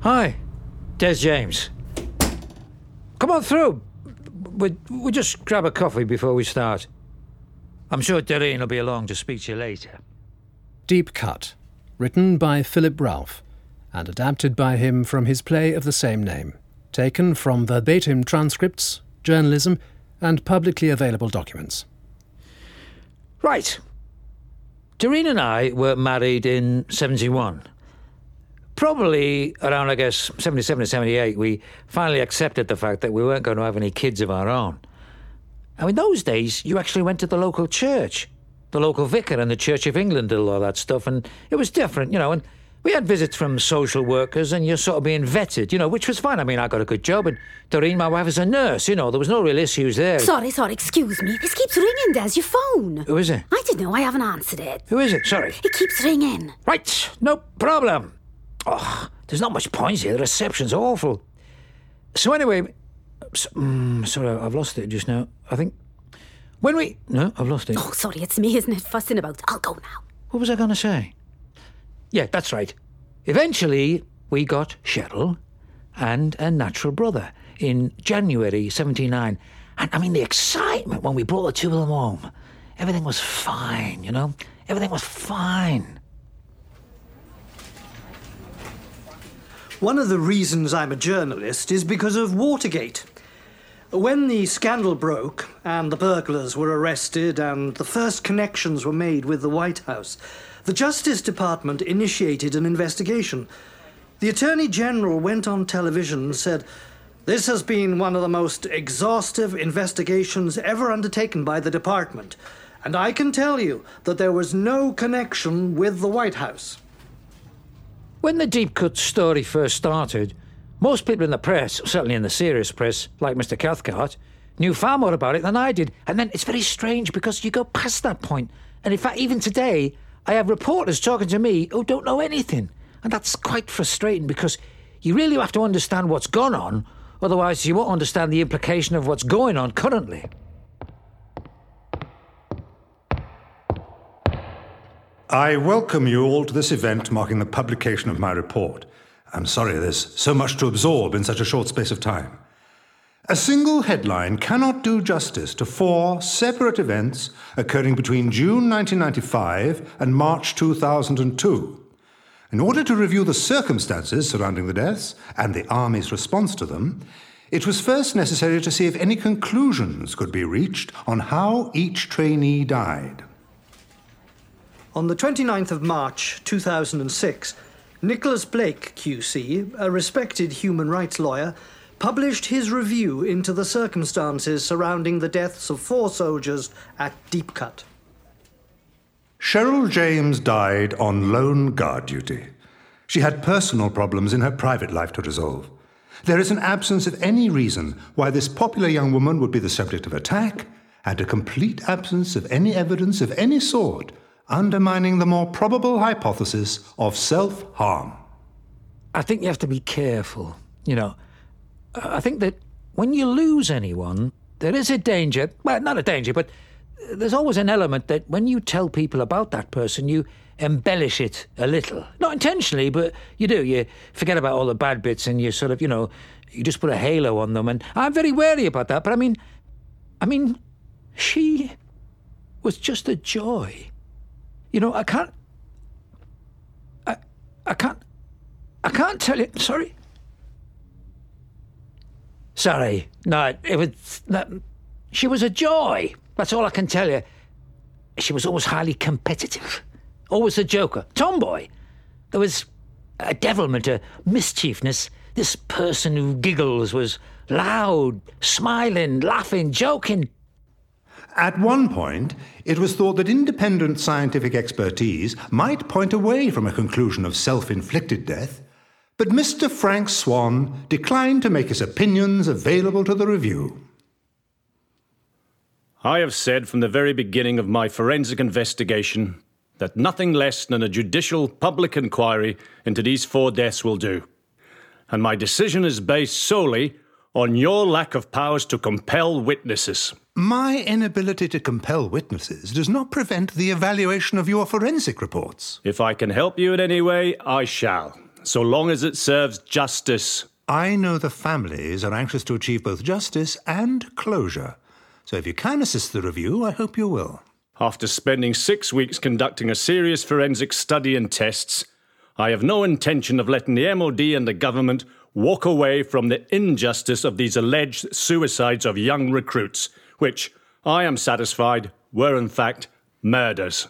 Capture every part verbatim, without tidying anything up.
Hi, Des James. Come on through. We'll, we'll just grab a coffee before we start. I'm sure Doreen will be along to speak to you later. Deep Cut, written by Philip Ralph and adapted by him from his play of the same name, taken from verbatim transcripts, journalism and publicly available documents. Right. Doreen and I were married in seventy-one. Probably around, I guess, seventy-seven to seventy-eight, we finally accepted the fact that we weren't going to have any kids of our own. Now, in those days, you actually went to the local church. The local vicar and the Church of England did all that stuff, and it was different, you know, and we had visits from social workers, and you're sort of being vetted, you know, which was fine. I mean, I got a good job, and Doreen, my wife, is a nurse, you know, there was no real issues there. Sorry, sorry, excuse me. This keeps ringing, Des, your phone. Who is it? I don't know, I haven't answered it. Who is it? Sorry. It keeps ringing. Right, no problem. Oh, there's not much point here. The reception's awful. So anyway, so, um, sorry, I've lost it just now. I think when we... No, I've lost it. Oh, sorry, it's me, isn't it? Fussing about. I'll go now. What was I going to say? Yeah, that's right. Eventually, we got Cheryl and a natural brother in January seventy-nine. And, I mean, the excitement when we brought the two of them home. Everything was fine, you know? Everything was fine. One of the reasons I'm a journalist is because of Watergate. When the scandal broke and the burglars were arrested and the first connections were made with the White House, the Justice Department initiated an investigation. The Attorney General went on television and said, "This has been one of the most exhaustive investigations ever undertaken by the department, and I can tell you that there was no connection with the White House." When the Deep Cut story first started, most people in the press, certainly in the serious press, like Mister Cathcart, knew far more about it than I did. And then it's very strange because you go past that point. And in fact, even today, I have reporters talking to me who don't know anything. And that's quite frustrating because you really have to understand what's gone on, otherwise you won't understand the implication of what's going on currently. I welcome you all to this event marking the publication of my report. I'm sorry there's so much to absorb in such a short space of time. A single headline cannot do justice to four separate events occurring between June nineteen ninety-five and March two thousand two. In order to review the circumstances surrounding the deaths and the Army's response to them, it was first necessary to see if any conclusions could be reached on how each trainee died. On the twenty-ninth of March two thousand six, Nicholas Blake, Q C, a respected human rights lawyer, published his review into the circumstances surrounding the deaths of four soldiers at Deep Cut. Cheryl James died on lone guard duty. She had personal problems in her private life to resolve. There is an absence of any reason why this popular young woman would be the subject of attack, and a complete absence of any evidence of any sort undermining the more probable hypothesis of self-harm. I think you have to be careful, you know. I think that when you lose anyone, there is a danger, well, not a danger, but there's always an element that when you tell people about that person, you embellish it a little. Not intentionally, but you do. You forget about all the bad bits and you sort of, you know, you just put a halo on them. And I'm very wary about that, but I mean, I mean, she was just a joy. You know, I can't, I, I can't, I can't tell you, sorry. Sorry, no, it was, that, she was a joy. That's all I can tell you. She was always highly competitive, always a joker, tomboy. There was a devilment, a mischievousness. This person who giggles was loud, smiling, laughing, joking. At one point, it was thought that independent scientific expertise might point away from a conclusion of self-inflicted death, but Mister Frank Swan declined to make his opinions available to the review. I have said from the very beginning of my forensic investigation that nothing less than a judicial public inquiry into these four deaths will do. And my decision is based solely on your lack of powers to compel witnesses. My inability to compel witnesses does not prevent the evaluation of your forensic reports. If I can help you in any way, I shall. so long as it serves justice. I know the families are anxious to achieve both justice and closure. So if you can assist the review, I hope you will. After spending six weeks conducting a serious forensic study and tests, I have no intention of letting the M O D and the government walk away from the injustice of these alleged suicides of young recruits, which, I am satisfied, were in fact murders.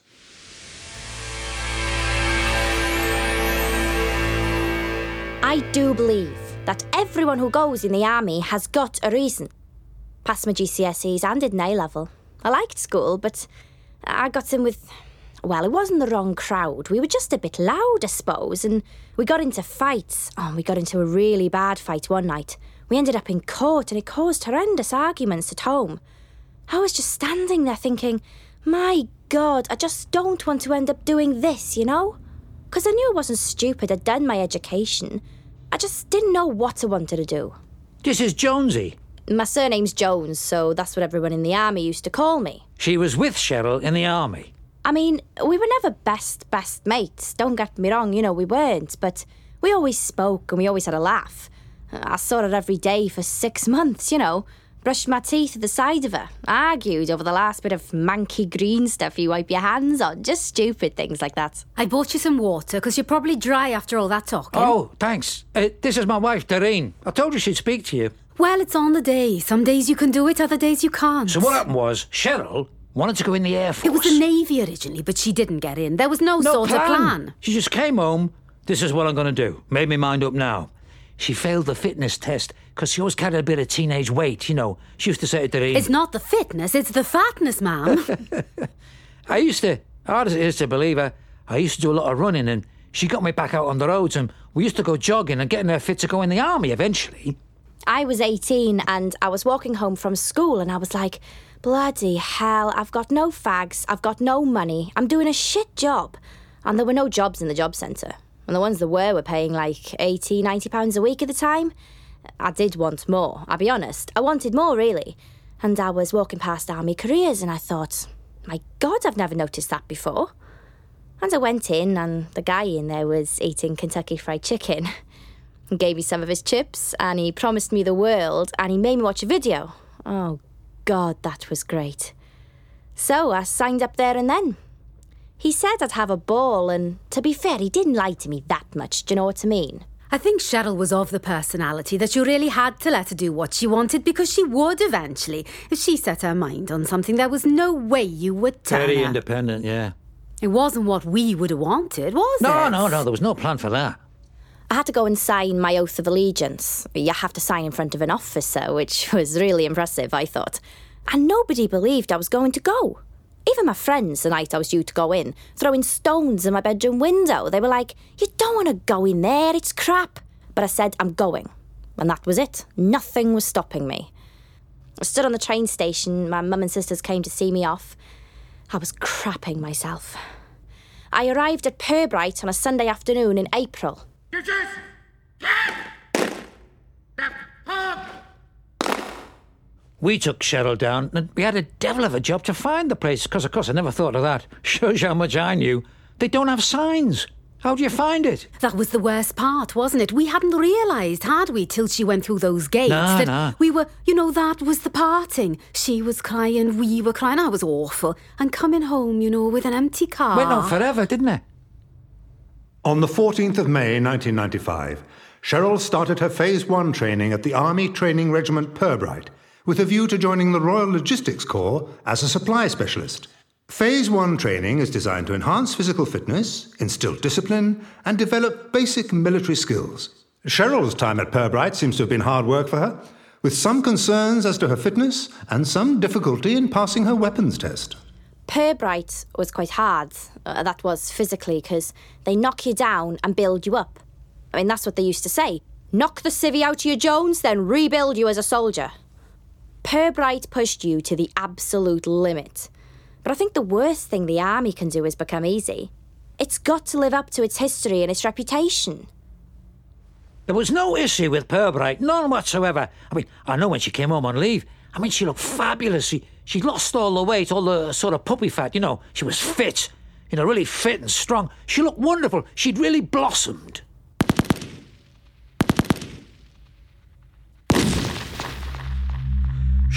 I do believe that everyone who goes in the army has got a reason. Passed my G C S Es and did an A-level. I liked school, but I got in with... Well, it wasn't the wrong crowd. We were just a bit loud, I suppose, and we got into fights. Oh, we got into a really bad fight one night. We ended up in court, and it caused horrendous arguments at home. I was just standing there thinking, my God, I just don't want to end up doing this, you know? Because I knew I wasn't stupid. I'd done my education. I just didn't know what I wanted to do. This is Jonesy. My surname's Jones, so that's what everyone in the army used to call me. She was with Cheryl in the army. I mean, we were never best, best mates. Don't get me wrong, you know, we weren't. But we always spoke and we always had a laugh. I saw her every day for six months, you know. Brushed my teeth at the side of her. Argued over the last bit of manky green stuff you wipe your hands on. Just stupid things like that. I bought you some water, because you're probably dry after all that talking. Oh, thanks. Uh, this is my wife, Doreen. I told you she'd speak to you. Well, it's on the day. Some days you can do it, other days you can't. So what happened was, Cheryl wanted to go in the Air Force. It was the Navy originally, but she didn't get in. There was no, No sort plan. of plan. She just came home. This is what I'm going to do. Made me mind up now. She failed the fitness test because she always carried a bit of teenage weight, you know. She used to say to Doreen... It's not the fitness, it's the fatness, ma'am. I used to, hard as it is to believe her, I used to do a lot of running and she got me back out on the roads and we used to go jogging and getting her fit to go in the army eventually. I was eighteen and I was walking home from school and I was like, bloody hell, I've got no fags, I've got no money, I'm doing a shit job. And there were no jobs in the job centre. And the ones there were were paying like eighty, ninety pounds a week at the time. I did want more, I'll be honest. I wanted more, really. And I was walking past army careers and I thought, my God, I've never noticed that before. And I went in and the guy in there was eating Kentucky Fried Chicken. He gave me some of his chips and he promised me the world and he made me watch a video. Oh, God, that was great. So I signed up there and then. He said I'd have a ball and, to be fair, he didn't lie to me that much, do you know what I mean? I think Cheryl was of the personality that you really had to let her do what she wanted because she would eventually. If she set her mind on something, there was no way you would tell Very her. independent, yeah. It wasn't what we would have wanted, was it? No, no, no, there was no plan for that. I had to go and sign my oath of allegiance. You have to sign in front of an officer, which was really impressive, I thought. And nobody believed I was going to go. Even my friends, the night I was due to go in, throwing stones in my bedroom window. They were like, you don't want to go in there, it's crap. But I said, I'm going. And that was it. Nothing was stopping me. I stood on the train station. My mum and sisters came to see me off. I was crapping myself. I arrived at Pirbright on a Sunday afternoon in April. We took Cheryl down and we had a devil of a job to find the place because, of course, I never thought of that. Shows you how much I knew. They don't have signs. How do you find it? That was the worst part, wasn't it? We hadn't realised, had we, till she went through those gates. Nah, that nah. We were, you know, that was the parting. She was crying, we were crying. I was awful. And coming home, you know, with an empty car. Went on forever, didn't it? On the fourteenth of May nineteen ninety-five, Cheryl started her Phase one training at the Army Training Regiment Pirbright, with a view to joining the Royal Logistics Corps as a supply specialist. Phase one training is designed to enhance physical fitness, instill discipline, and develop basic military skills. Cheryl's time at Pirbright seems to have been hard work for her, with some concerns as to her fitness and some difficulty in passing her weapons test. Pirbright was quite hard. Uh, that was physically, because they knock you down and build you up. I mean, that's what they used to say. Knock the civvy out of your Jones, then rebuild you as a soldier. Pirbright pushed you to the absolute limit. But I think the worst thing the army can do is become easy. It's got to live up to its history and its reputation. There was no issue with Pirbright, none whatsoever. I mean, I know when she came home on leave, I mean, she looked fabulous. She, she lost all the weight, all the sort of puppy fat, you know. She was fit, you know, really fit and strong. She looked wonderful. She'd really blossomed.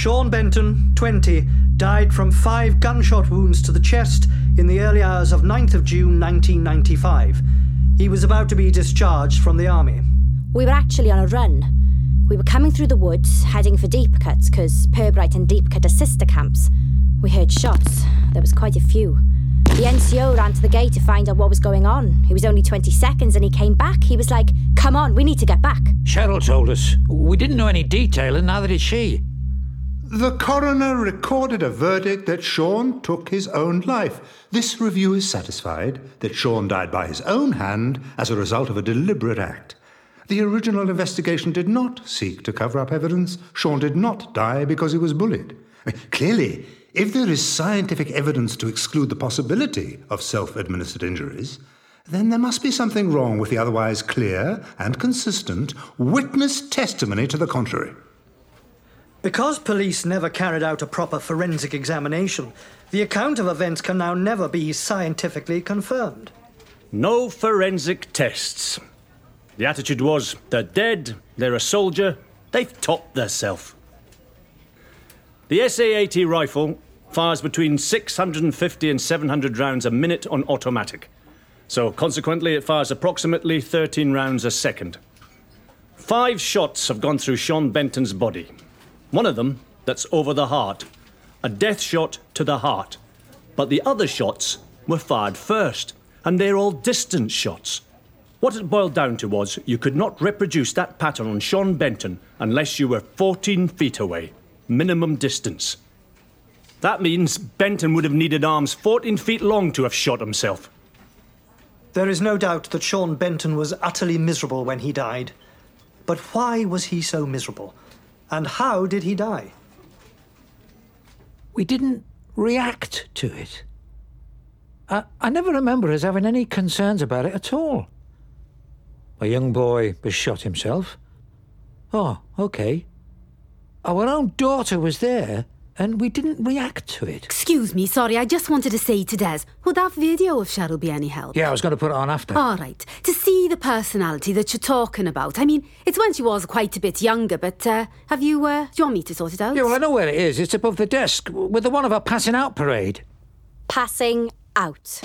Sean Benton, twenty, died from five gunshot wounds to the chest in the early hours of ninth of June nineteen ninety-five. He was about to be discharged from the army. We were actually on a run. We were coming through the woods, heading for Deepcut, because Pirbright and Deepcut are sister camps. We heard shots. There was quite a few. The N C O ran to the gate to find out what was going on. He was only twenty seconds and he came back. He was like, come on, we need to get back. Cheryl told us. We didn't know any detail, and neither did she. The coroner recorded a verdict that Sean took his own life. This review is satisfied that Sean died by his own hand as a result of a deliberate act. The original investigation did not seek to cover up evidence. Sean did not die because he was bullied. I mean, clearly, if there is scientific evidence to exclude the possibility of self-administered injuries, then there must be something wrong with the otherwise clear and consistent witness testimony to the contrary. Because police never carried out a proper forensic examination, the account of events can now never be scientifically confirmed. No forensic tests. The attitude was, they're dead, they're a soldier, they've topped theirself. The S A eighty rifle fires between six hundred fifty and seven hundred rounds a minute on automatic. So consequently it fires approximately thirteen rounds a second. Five shots have gone through Sean Benton's body. One of them, that's over the heart. A death shot to the heart. But the other shots were fired first, and they're all distance shots. What it boiled down to was you could not reproduce that pattern on Sean Benton unless you were fourteen feet away. Minimum distance. That means Benton would have needed arms fourteen feet long to have shot himself. There is no doubt that Sean Benton was utterly miserable when he died. But why was he so miserable? And how did he die? We didn't react to it. I, I never remember us having any concerns about it at all. A young boy was shot himself. Oh, OK. Our own daughter was there, and we didn't react to it. Excuse me, sorry, I just wanted to say to Des, would that video of Cheryl be any help? Yeah, I was going to put it on after. All right. To see the personality that you're talking about. I mean, it's when she was quite a bit younger, but uh, have you, uh, do you want me to sort it out? Yeah, well, I know where it is. It's above the desk, with the one of our passing out parade. Passing out.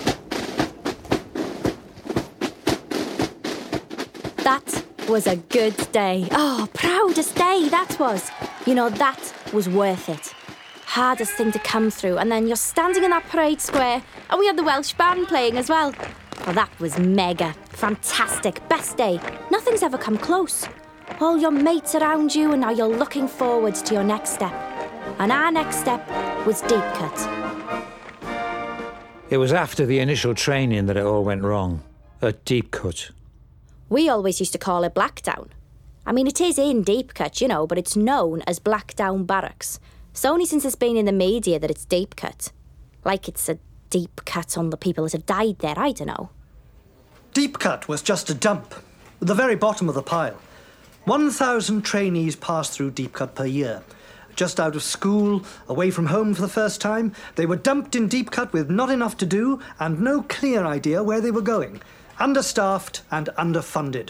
That was a good day. Oh, proudest day that was. You know, that was worth it. Hardest thing to come through, and then you're standing in that parade square, and we had the Welsh band playing as well. Well, that was mega. Fantastic. Best day. Nothing's ever come close. All your mates around you, and now you're looking forward to your next step. And our next step was Deepcut. It was after the initial training that it all went wrong. At Deepcut. We always used to call it Blackdown. I mean, it is in Deepcut, you know, but it's known as Blackdown Barracks. It's only since it's been in the media that it's Deepcut. Like it's a deep cut on the people that have died there, I don't know. Deepcut was just a dump, at the very bottom of the pile. one thousand trainees passed through Deepcut per year. Just out of school, away from home for the first time, they were dumped in Deepcut with not enough to do and no clear idea where they were going. Understaffed and underfunded.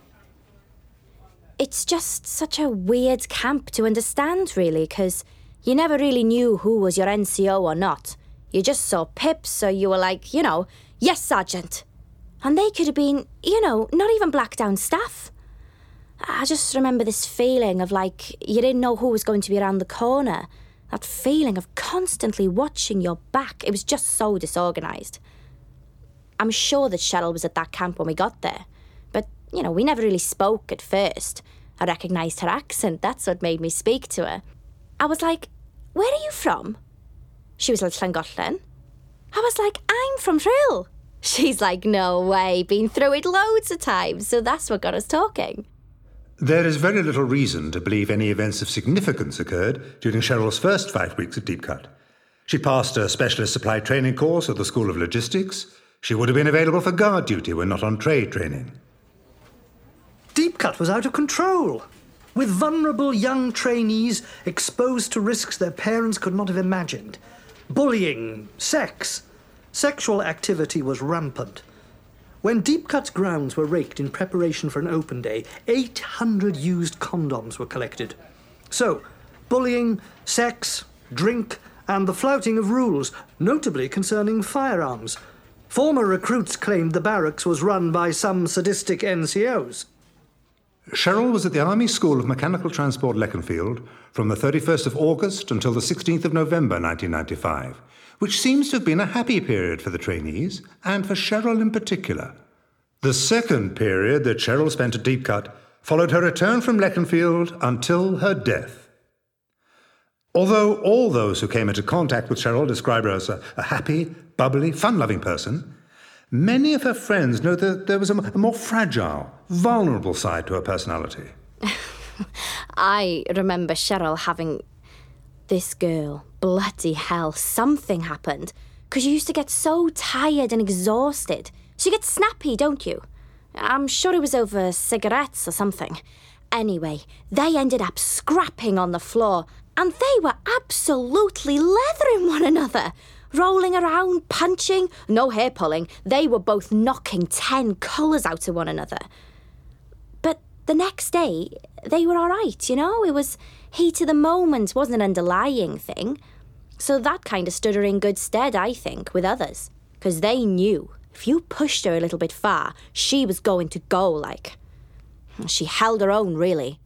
It's just such a weird camp to understand, really, because you never really knew who was your N C O or not. You just saw pips, so you were like, you know, yes, Sergeant. And they could have been, you know, not even Blackdown staff. I just remember this feeling of like you didn't know who was going to be around the corner. That feeling of constantly watching your back. It was just so disorganised. I'm sure that Cheryl was at that camp when we got there. But, you know, we never really spoke at first. I recognised her accent. That's what made me speak to her. I was like, where are you from? She was like, Llangollen. I was like, I'm from Rhyl. She's like, no way, been through it loads of times. So that's what got us talking. There is very little reason to believe any events of significance occurred during Cheryl's first five weeks at Deepcut. She passed a specialist supply training course at the School of Logistics. She would have been available for guard duty when not on trade training. Deepcut was out of control, with vulnerable young trainees exposed to risks their parents could not have imagined. Bullying, sex, sexual activity was rampant. When Deepcut's grounds were raked in preparation for an open day, eight hundred used condoms were collected. So, bullying, sex, drink, and the flouting of rules, notably concerning firearms. Former recruits claimed the barracks was run by some sadistic N C Os. Cheryl was at the Army School of Mechanical Transport, Leconfield, from the thirty-first of August until the sixteenth of November nineteen ninety-five, which seems to have been a happy period for the trainees, and for Cheryl in particular. The second period that Cheryl spent at Deepcut followed her return from Leconfield until her death. Although all those who came into contact with Cheryl describe her as a, a happy, bubbly, fun-loving person, many of her friends know that there was a, a more fragile, vulnerable side to her personality. I remember Cheryl having this girl. Bloody hell, something happened. Because you used to get so tired and exhausted. So you get snappy, don't you? I'm sure it was over cigarettes or something. Anyway, they ended up scrapping on the floor, and they were absolutely leathering one another. Rolling around, punching, no hair pulling. They were both knocking ten colours out of one another. But the next day, they were all right, you know? It was heat of the moment, wasn't an underlying thing. So that kind of stood her in good stead, I think, with others. Because they knew if you pushed her a little bit far, she was going to go, like. She held her own, really.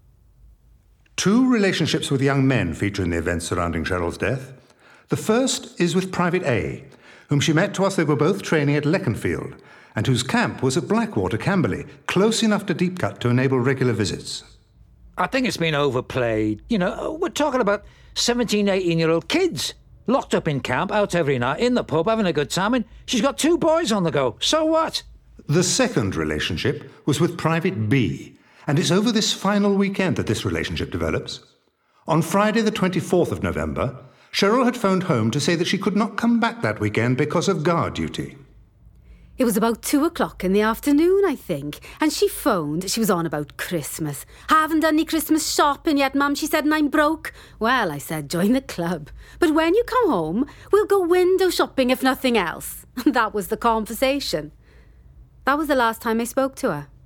Two relationships with young men feature in the events surrounding Cheryl's death. The first is with Private A, whom she met whilst they were both training at Leconfield, and whose camp was at Blackwater, Camberley, close enough to Deepcut to enable regular visits. I think it's been overplayed. You know, we're talking about seventeen, eighteen-year-old kids locked up in camp, out every night, in the pub, having a good time, and she's got two boys on the go. So what? The second relationship was with Private B, and it's over this final weekend that this relationship develops. On Friday the twenty-fourth of November, Cheryl had phoned home to say that she could not come back that weekend because of guard duty. It was about two o'clock in the afternoon, I think, and she phoned. She was on about Christmas. Haven't done any Christmas shopping yet, Mum, she said, and I'm broke. Well, I said, join the club. But when you come home, we'll go window shopping if nothing else. That was the conversation. That was the last time I spoke to her.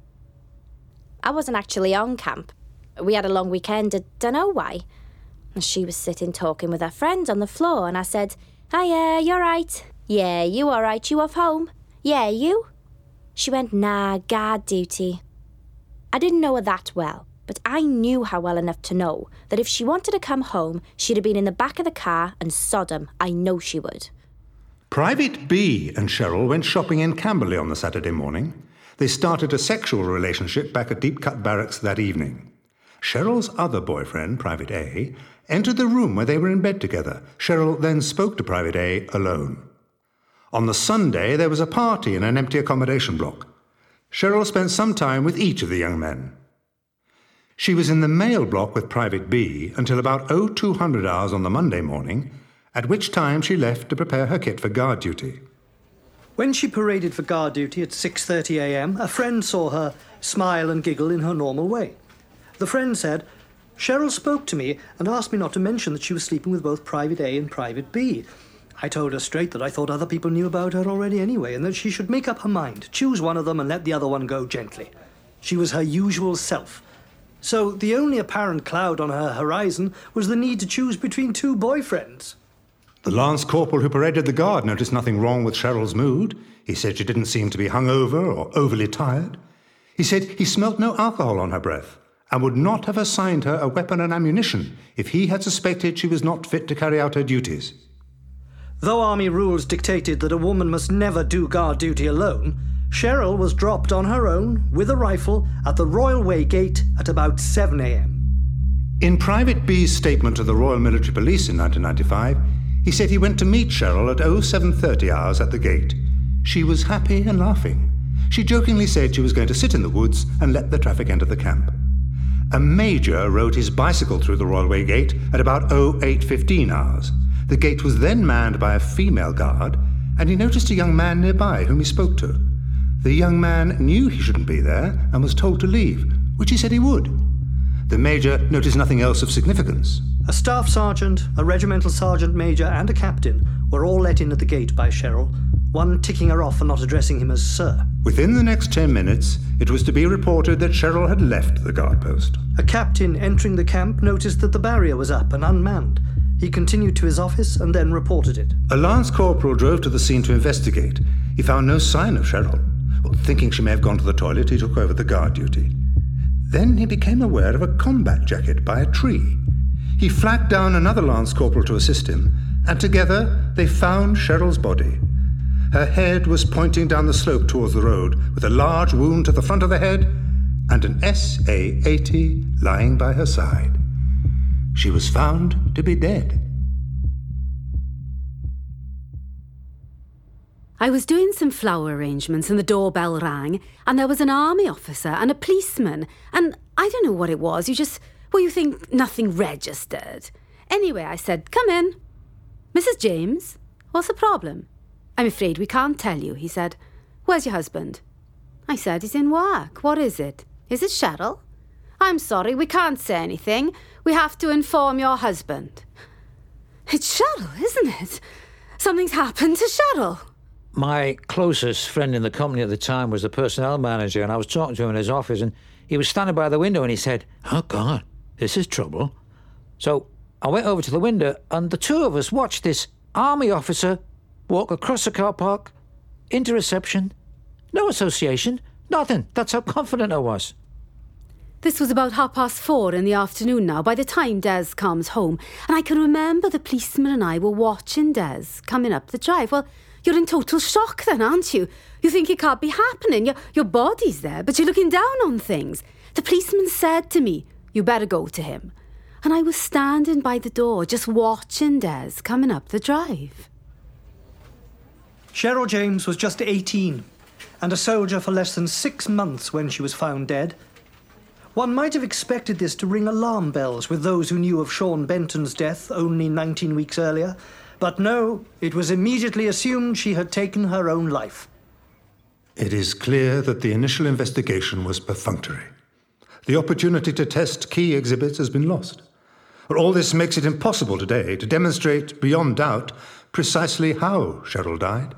I wasn't actually on camp. We had a long weekend, I don't know why. She was sitting talking with her friends on the floor, and I said, hiya, you all right? Yeah, you all right? You off home? Yeah, you? She went, nah, guard duty. I didn't know her that well, but I knew her well enough to know that if she wanted to come home, she'd have been in the back of the car and Sodom. I know she would. Private B and Cheryl went shopping in Camberley on the Saturday morning. They started a sexual relationship back at Deepcut Barracks that evening. Cheryl's other boyfriend, Private A, entered the room where they were in bed together. Cheryl then spoke to Private A alone. On the Sunday, there was a party in an empty accommodation block. Cheryl spent some time with each of the young men. She was in the male block with Private B until about oh two hundred hours on the Monday morning, at which time she left to prepare her kit for guard duty. When she paraded for guard duty at six thirty a m, a friend saw her smile and giggle in her normal way. The friend said, Cheryl spoke to me and asked me not to mention that she was sleeping with both Private A and Private B. I told her straight that I thought other people knew about her already anyway, and that she should make up her mind, choose one of them and let the other one go gently. She was her usual self. So the only apparent cloud on her horizon was the need to choose between two boyfriends. The Lance Corporal who paraded the guard noticed nothing wrong with Cheryl's mood. He said she didn't seem to be hungover or overly tired. He said he smelt no alcohol on her breath and would not have assigned her a weapon and ammunition if he had suspected she was not fit to carry out her duties. Though Army rules dictated that a woman must never do guard duty alone, Cheryl was dropped on her own, with a rifle, at the Royal Way Gate at about seven a m. In Private B's statement to the Royal Military Police in nineteen ninety-five, he said he went to meet Cheryl at oh seven thirty hours at the gate. She was happy and laughing. She jokingly said she was going to sit in the woods and let the traffic enter the camp. A major rode his bicycle through the Royal Way Gate at about oh eight fifteen hours. The gate was then manned by a female guard, and he noticed a young man nearby whom he spoke to. The young man knew he shouldn't be there and was told to leave, which he said he would. The major noticed nothing else of significance. A staff sergeant, a regimental sergeant major and a captain were all let in at the gate by Cheryl, one ticking her off for not addressing him as sir. Within the next ten minutes, it was to be reported that Cheryl had left the guard post. A captain entering the camp noticed that the barrier was up and unmanned. He continued to his office and then reported it. A lance corporal drove to the scene to investigate. He found no sign of Cheryl. Well, thinking she may have gone to the toilet, he took over the guard duty. Then he became aware of a combat jacket by a tree. He flagged down another lance corporal to assist him, and together they found Cheryl's body. Her head was pointing down the slope towards the road, with a large wound to the front of the head and an S A eighty lying by her side. She was found to be dead. I was doing some flower arrangements and the doorbell rang, and there was an army officer and a policeman, and I don't know what it was. You just, well, you think nothing registered. Anyway, I said, come in. Missus James, what's the problem? I'm afraid we can't tell you, he said. Where's your husband? I said, he's in work. What is it? Is it Cheryl? I'm sorry, we can't say anything. We have to inform your husband. It's Cheryl, isn't it? Something's happened to Cheryl. My closest friend in the company at the time was the personnel manager, and I was talking to him in his office, and he was standing by the window, and he said, oh, God, this is trouble. So I went over to the window, and the two of us watched this army officer walk across the car park, into reception. No association, nothing. That's how confident I was. This was about half past four in the afternoon now, by the time Des comes home, and I can remember the policeman and I were watching Des coming up the drive. Well, you're in total shock then, aren't you? You think it can't be happening. Your, your body's there, but you're looking down on things. The policeman said to me, you better go to him. And I was standing by the door, just watching Des coming up the drive. Cheryl James was just eighteen, and a soldier for less than six months when she was found dead. One might have expected this to ring alarm bells with those who knew of Sean Benton's death only nineteen weeks earlier. But no, it was immediately assumed she had taken her own life. It is clear that the initial investigation was perfunctory. The opportunity to test key exhibits has been lost. All this makes it impossible today to demonstrate beyond doubt precisely how Cheryl died.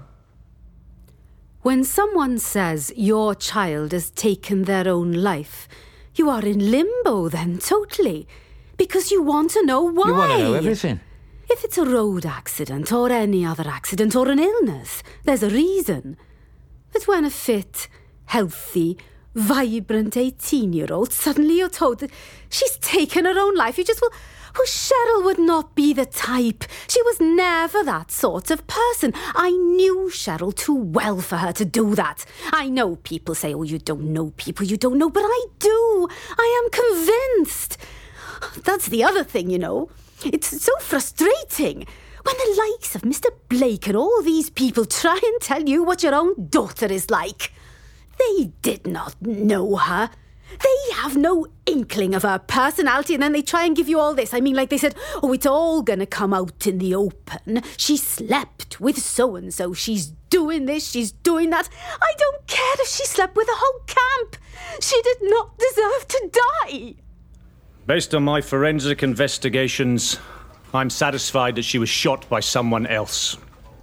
When someone says your child has taken their own life, you are in limbo then, totally. Because you want to know why. You want to know everything. If it's a road accident or any other accident or an illness, there's a reason. But when a fit, healthy, vibrant eighteen-year-old, suddenly you're told that she's taken her own life, you just, well, well, Cheryl would not be the type. She was never that sort of person. I knew Cheryl too well for her to do that. I know people say, oh, you don't know people you don't know, but I do. I am convinced. That's the other thing, you know. It's so frustrating when the likes of Mister Blake and all these people try and tell you what your own daughter is like. They did not know her. They have no inkling of her personality, and then they try and give you all this. I mean, like they said, oh, it's all going to come out in the open. She slept with so-and-so. She's doing this, she's doing that. I don't care if she slept with the whole camp. She did not deserve to die. Based on my forensic investigations, I'm satisfied that she was shot by someone else.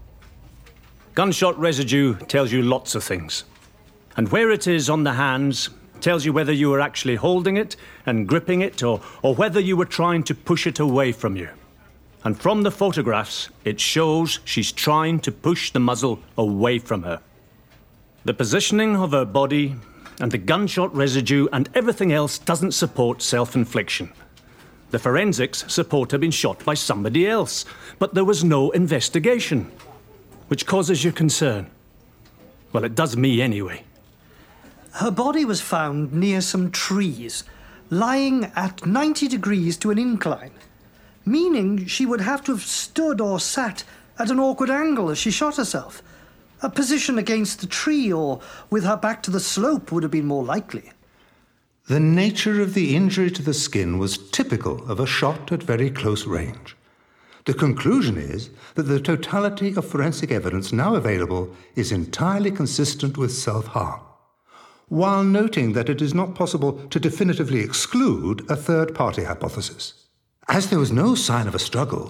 Gunshot residue tells you lots of things. And where it is on the hands tells you whether you were actually holding it and gripping it or, or whether you were trying to push it away from you. And from the photographs, it shows she's trying to push the muzzle away from her. The positioning of her body and the gunshot residue and everything else doesn't support self-infliction. The forensics support her being shot by somebody else, but there was no investigation, which causes you concern. Well, it does me anyway. Her body was found near some trees, lying at ninety degrees to an incline, meaning she would have to have stood or sat at an awkward angle as she shot herself. A position against the tree or with her back to the slope would have been more likely. The nature of the injury to the skin was typical of a shot at very close range. The conclusion is that the totality of forensic evidence now available is entirely consistent with self-harm, while noting that it is not possible to definitively exclude a third-party hypothesis. As there was no sign of a struggle,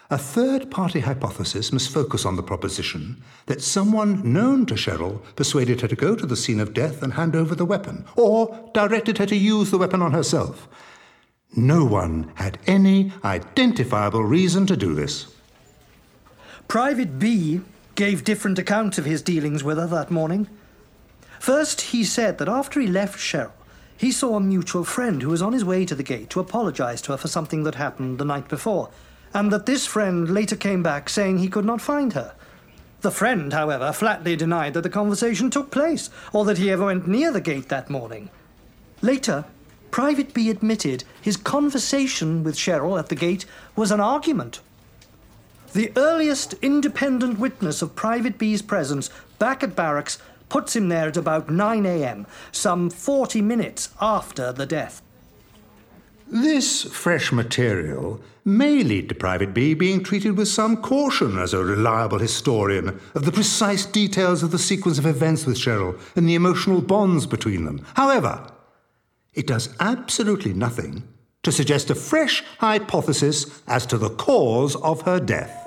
A third-party hypothesis must focus on the proposition that someone known to Cheryl persuaded her to go to the scene of death and hand over the weapon, or directed her to use the weapon on herself. No one had any identifiable reason to do this. Private B gave different accounts of his dealings with her that morning. First, he said that after he left Cheryl, he saw a mutual friend who was on his way to the gate to apologise to her for something that happened the night before, and that this friend later came back saying he could not find her. The friend, however, flatly denied that the conversation took place, or that he ever went near the gate that morning. Later, Private B admitted his conversation with Cheryl at the gate was an argument. The earliest independent witness of Private B's presence back at barracks puts him there at about nine a.m., some forty minutes after the death. This fresh material may lead to Private B being treated with some caution as a reliable historian of the precise details of the sequence of events with Cheryl and the emotional bonds between them. However, it does absolutely nothing to suggest a fresh hypothesis as to the cause of her death.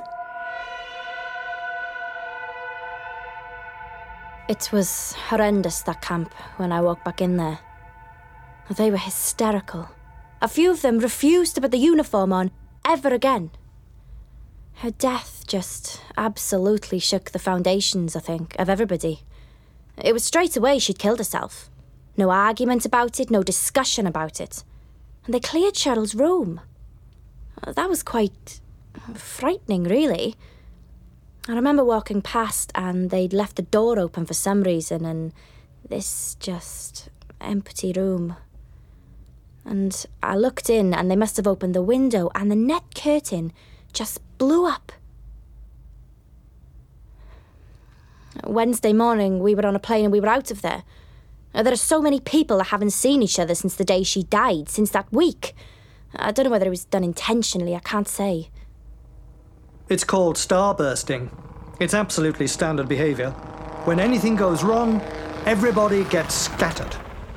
It was horrendous, that camp, when I walked back in there. They were hysterical. A few of them refused to put the uniform on ever again. Her death just absolutely shook the foundations, I think, of everybody. It was straight away she'd killed herself. No argument about it, no discussion about it. And they cleared Cheryl's room. That was quite frightening, really. I remember walking past and they'd left the door open for some reason, and this just empty room. And I looked in and they must have opened the window and the net curtain just blew up. Wednesday morning we were on a plane and we were out of there. There are so many people that haven't seen each other since the day she died, since that week. I don't know whether it was done intentionally, I can't say. It's called starbursting. It's absolutely standard behaviour. When anything goes wrong, everybody gets scattered.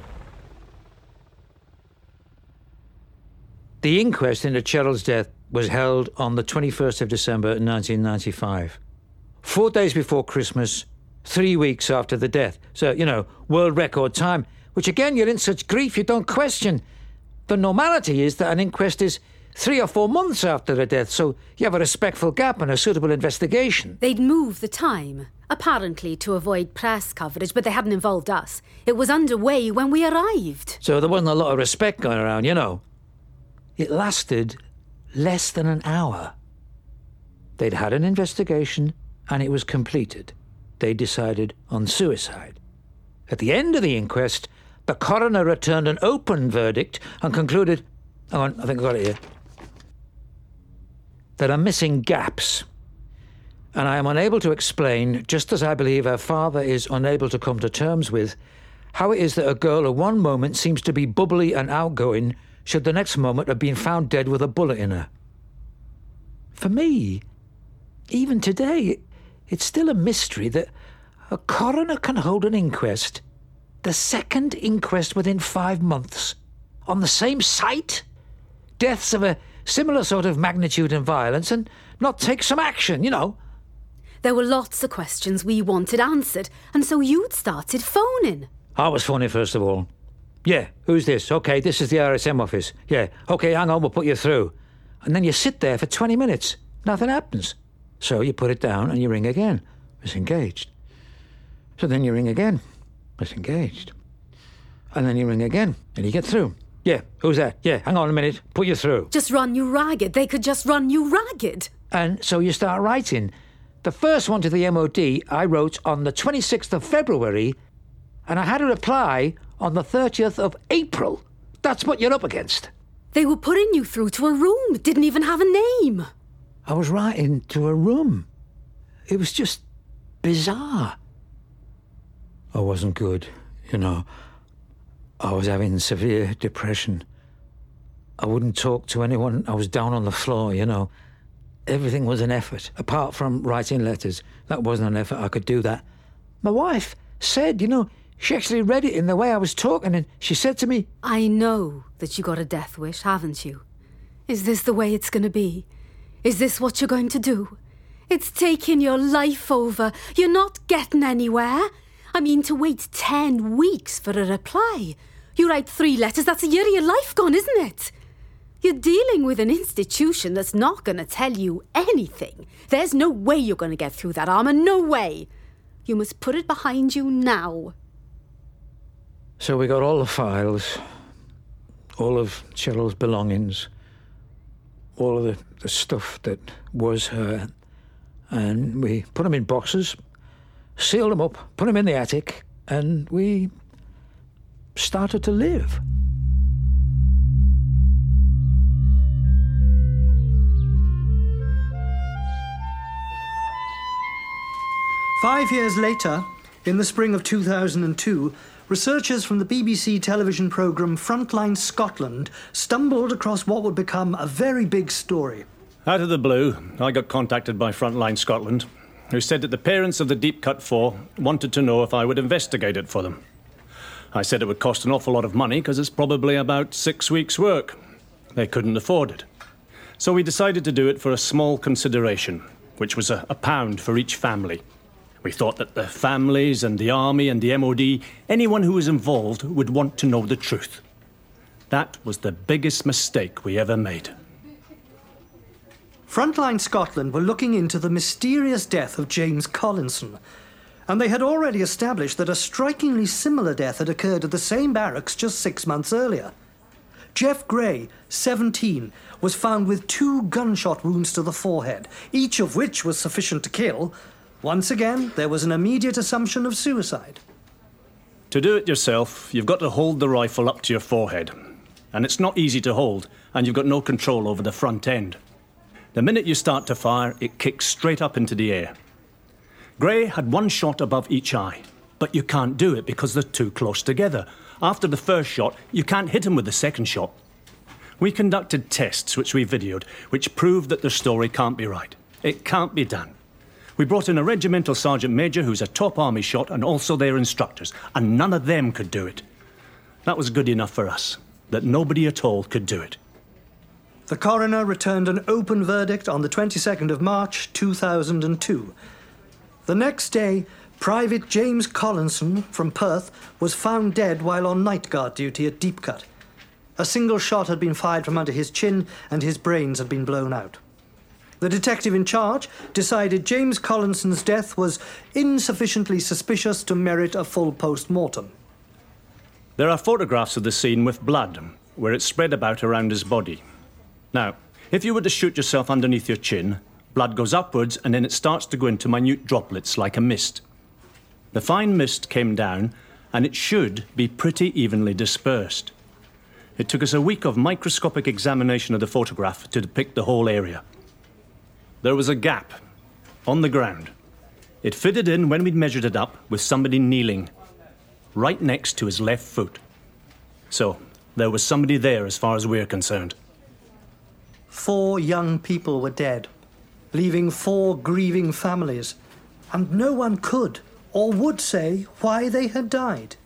The inquest into Cheryl's death was held on the twenty-first of December nineteen ninety-five. Four days before Christmas, three weeks after the death. So, you know, world record time, which again, you're in such grief you don't question. The normality is that an inquest is three or four months after the death, so you have a respectful gap and a suitable investigation. They'd moved the time, apparently to avoid press coverage, but they hadn't involved us. It was underway when we arrived. So there wasn't a lot of respect going around, you know. It lasted less than an hour. They'd had an investigation and it was completed. They decided on suicide. At the end of the inquest, the coroner returned an open verdict and concluded, hang on, I think I got it here. There are missing gaps, and I am unable to explain, just as I believe her father is unable to come to terms with, how it is that a girl at one moment seems to be bubbly and outgoing, should the next moment have been found dead with a bullet in her. For me, even today, it's still a mystery that a coroner can hold an inquest, the second inquest within five months, on the same site, deaths of a similar sort of magnitude and violence, and not take some action, you know. There were lots of questions we wanted answered, and so you'd started phoning. I was phoning first of all. Yeah, who's this? OK, this is the R S M office. Yeah, OK, hang on, we'll put you through. And then you sit there for twenty minutes. Nothing happens. So you put it down and you ring again. It's engaged. So then you ring again. It's engaged. And then you ring again and you get through. Yeah, who's that? Yeah, hang on a minute. Put you through. Just run you ragged. They could just run you ragged. And so you start writing. The first one to the M O D I wrote on the twenty-sixth of February, and I had a reply on the thirtieth of April. That's what you're up against. They were putting you through to a room. Didn't even have a name. I was writing to a room. It was just bizarre. I wasn't good, you know. I was having severe depression. I wouldn't talk to anyone. I was down on the floor, you know. Everything was an effort, apart from writing letters. That wasn't an effort. I could do that. My wife said, you know, she actually read it in the way I was talking, and she said to me, I know that you got a death wish, haven't you? Is this the way it's going to be? Is this what you're going to do? It's taking your life over. You're not getting anywhere. I mean, to wait ten weeks for a reply. You write three letters, that's a year of your life gone, isn't it? You're dealing with an institution that's not going to tell you anything. There's no way you're going to get through that, Armour, no way. You must put it behind you now. So we got all the files, all of Cheryl's belongings, all of the, the stuff that was her, and we put them in boxes, sealed them up, put them in the attic, and we started to live. Five years later, in the spring of two thousand two, researchers from the B B C television programme Frontline Scotland stumbled across what would become a very big story. Out of the blue, I got contacted by Frontline Scotland, who said that the parents of the Deep Cut Four wanted to know if I would investigate it for them. I said it would cost an awful lot of money because it's probably about six weeks' work. They couldn't afford it. So we decided to do it for a small consideration, which was a, a pound for each family. We thought that the families and the army and the M O D, anyone who was involved, would want to know the truth. That was the biggest mistake we ever made. Frontline Scotland were looking into the mysterious death of James Collinson, and they had already established that a strikingly similar death had occurred at the same barracks just six months earlier. Jeff Gray, seventeen, was found with two gunshot wounds to the forehead, each of which was sufficient to kill. Once again, there was an immediate assumption of suicide. To do it yourself, you've got to hold the rifle up to your forehead. And it's not easy to hold, and you've got no control over the front end. The minute you start to fire, it kicks straight up into the air. Gray had one shot above each eye, but you can't do it because they're too close together. After the first shot, you can't hit him with the second shot. We conducted tests, which we videoed, which proved that the story can't be right. It can't be done. We brought in a regimental sergeant major who's a top army shot and also their instructors, and none of them could do it. That was good enough for us, that nobody at all could do it. The coroner returned an open verdict on the twenty-second of March two thousand two. The next day, Private James Collinson from Perth was found dead while on night guard duty at Deep Cut. A single shot had been fired from under his chin and his brains had been blown out. The detective in charge decided James Collinson's death was insufficiently suspicious to merit a full post-mortem. There are photographs of the scene with blood, where it's spread about around his body. Now, if you were to shoot yourself underneath your chin, blood goes upwards and then it starts to go into minute droplets like a mist. The fine mist came down, and it should be pretty evenly dispersed. It took us a week of microscopic examination of the photograph to depict the whole area. There was a gap on the ground. It fitted in when we'd measured it up with somebody kneeling right next to his left foot. So there was somebody there as far as we're concerned. Four young people were dead, leaving four grieving families, and no one could or would say why they had died.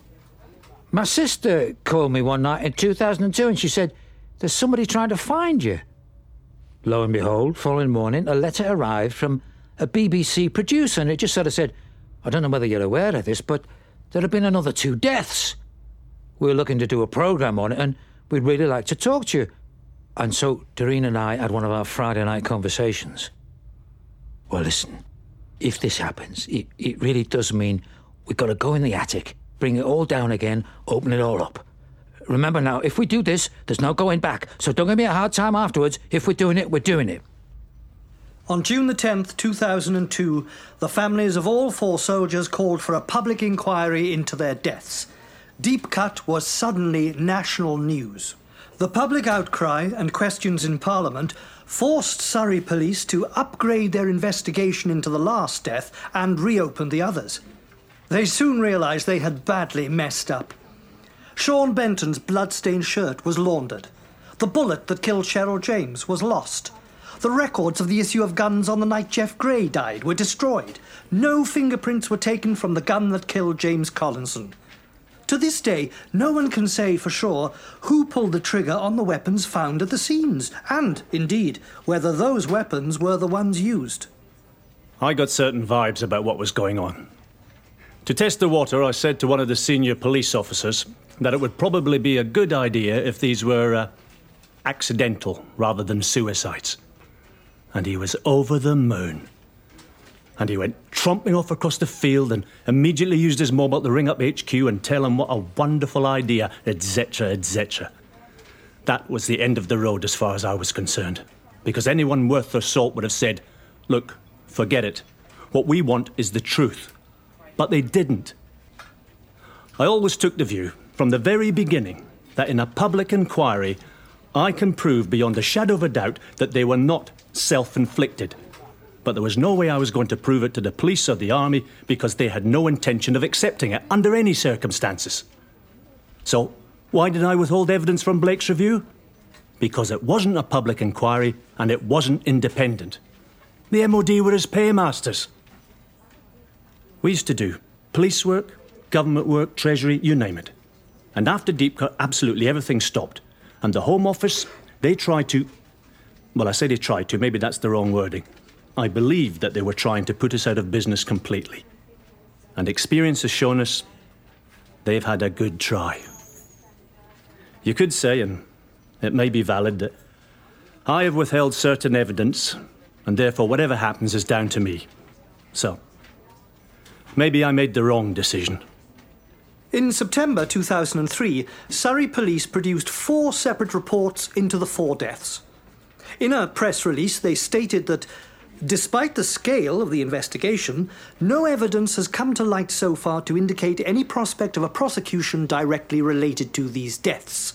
My sister called me one night in two thousand two and she said, "There's somebody trying to find you." Lo and behold, following morning, a letter arrived from a B B C producer, and it just sort of said, "I don't know whether you're aware of this, but there have been another two deaths. We're looking to do a programme on it, and we'd really like to talk to you." And so Doreen and I had one of our Friday night conversations. Well, listen, if this happens, it, it really does mean we've got to go in the attic, bring it all down again, open it all up. Remember now, if we do this, there's no going back, so don't give me a hard time afterwards. If we're doing it, we're doing it. On June the tenth, two thousand two, the families of all four soldiers called for a public inquiry into their deaths. Deep Cut was suddenly national news. The public outcry and questions in Parliament forced Surrey police to upgrade their investigation into the last death and reopen the others. They soon realised they had badly messed up. Sean Benton's blood-stained shirt was laundered. The bullet that killed Cheryl James was lost. The records of the issue of guns on the night Jeff Gray died were destroyed. No fingerprints were taken from the gun that killed James Collinson. To this day, no one can say for sure who pulled the trigger on the weapons found at the scenes, and, indeed, whether those weapons were the ones used. I got certain vibes about what was going on. To test the water, I said to one of the senior police officers that it would probably be a good idea if these were uh, accidental rather than suicides. And he was over the moon. And he went tromping off across the field and immediately used his mobile to ring up H Q and tell them what a wonderful idea, et cetera, et cetera. That was the end of the road as far as I was concerned. Because anyone worth their salt would have said, look, forget it. What we want is the truth. But they didn't. I always took the view, from the very beginning, that in a public inquiry, I can prove beyond a shadow of a doubt that they were not self-inflicted. But there was no way I was going to prove it to the police or the army because they had no intention of accepting it under any circumstances. So, why did I withhold evidence from Blake's review? Because it wasn't a public inquiry and it wasn't independent. The M O D were his paymasters. We used to do police work, government work, treasury, you name it. And after Deep Cut, absolutely everything stopped. And the Home Office, they tried to... Well, I say they tried to, maybe that's the wrong wording. I believe that they were trying to put us out of business completely. And experience has shown us they've had a good try. You could say, and it may be valid, that I have withheld certain evidence, and therefore whatever happens is down to me. So, maybe I made the wrong decision. In September two thousand three, Surrey Police produced four separate reports into the four deaths. In a press release, they stated that despite the scale of the investigation, no evidence has come to light so far to indicate any prospect of a prosecution directly related to these deaths.